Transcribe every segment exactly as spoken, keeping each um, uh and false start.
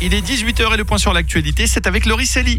Il est dix-huit heures et le point sur l'actualité, c'est avec Laurie Sely.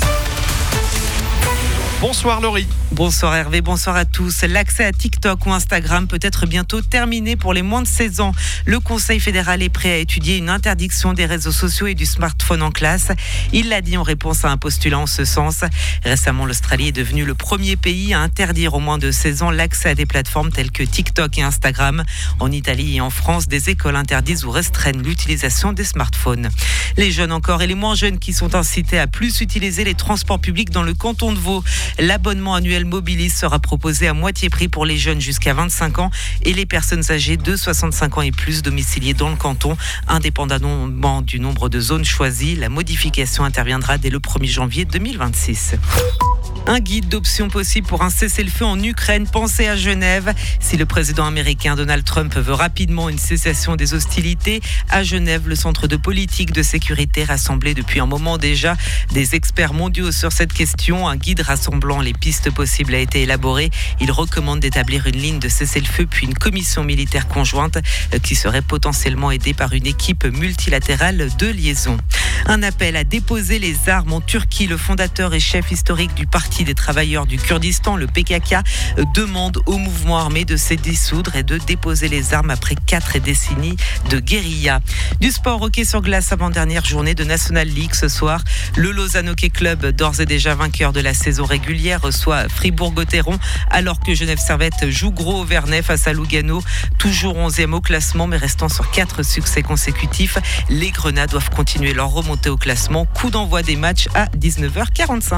Bonsoir Laurie. Bonsoir Hervé, bonsoir à tous. L'accès à TikTok ou Instagram peut être bientôt terminé pour les moins de seize ans. Le Conseil fédéral est prêt à étudier une interdiction des réseaux sociaux et du smartphone en classe. Il l'a dit en réponse à un postulat en ce sens. Récemment, l'Australie est devenue le premier pays à interdire aux moins de seize ans l'accès à des plateformes telles que TikTok et Instagram. En Italie et en France, des écoles interdisent ou restreignent l'utilisation des smartphones. Les jeunes encore et les moins jeunes qui sont incités à plus utiliser les transports publics dans le canton de Vaud. L'abonnement annuel Mobilis sera proposé à moitié prix pour les jeunes jusqu'à vingt-cinq ans et les personnes âgées de soixante-cinq ans et plus domiciliées dans le canton, indépendamment du nombre de zones choisies. La modification interviendra dès le premier janvier deux mille vingt-six. Un guide d'options possibles pour un cessez-le-feu en Ukraine, pensé à Genève. Si le président américain Donald Trump veut rapidement une cessation des hostilités, à Genève, le centre de politique de sécurité rassemblait depuis un moment déjà des experts mondiaux sur cette question. Un guide rassemblant les pistes possibles a été élaboré. Il recommande d'établir une ligne de cessez-le-feu puis une commission militaire conjointe qui serait potentiellement aidée par une équipe multilatérale de liaison. Un appel à déposer les armes en Turquie. Le fondateur et chef historique du Parti des travailleurs du Kurdistan, le P K K, demande au mouvement armé de se dissoudre et de déposer les armes après quatre décennies de guérilla. Du sport hockey sur glace, avant-dernière journée de National League ce soir. Le Lausanne Hockey Club, d'ores et déjà vainqueur de la saison régulière, reçoit Fribourg-Gotteron, alors que Genève Servette joue gros au Vernet face à Lugano, toujours onzième au classement, mais restant sur quatre succès consécutifs. Les Grenats doivent continuer leur remontée au classement. Coup d'envoi des matchs à dix-neuf heures quarante-cinq.